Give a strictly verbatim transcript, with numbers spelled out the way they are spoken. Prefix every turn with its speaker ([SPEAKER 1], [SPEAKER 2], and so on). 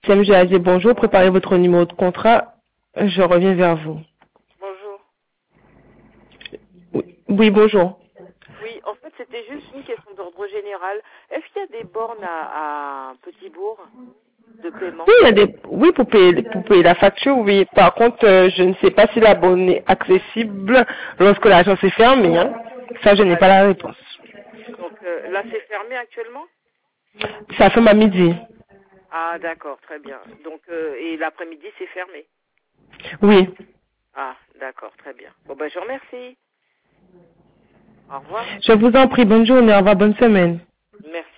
[SPEAKER 1] Si M. Azé, bonjour, préparez votre numéro de contrat, je reviens vers vous.
[SPEAKER 2] Bonjour.
[SPEAKER 1] Oui, oui, bonjour.
[SPEAKER 2] Oui, en fait, c'était juste une question d'ordre général. Est-ce qu'il y a des bornes à, à Petit-Bourg de paiement?
[SPEAKER 1] Oui, il y a des, oui, pour payer, pour payer la facture, oui. Par contre, euh, je ne sais pas si la borne est accessible lorsque l'agence est fermée, hein. Ça, je n'ai
[SPEAKER 2] Ah,
[SPEAKER 1] pas la réponse.
[SPEAKER 2] donc euh, là, c'est fermé actuellement?
[SPEAKER 1] Ça fait à midi.
[SPEAKER 2] Ah, d'accord, très bien. Donc, euh, et l'après-midi, c'est fermé?
[SPEAKER 1] Oui.
[SPEAKER 2] Ah, d'accord, très bien. Bon, ben, je vous remercie. Au revoir.
[SPEAKER 1] Je vous en prie, bonne journée, au revoir, bonne semaine.
[SPEAKER 2] Merci.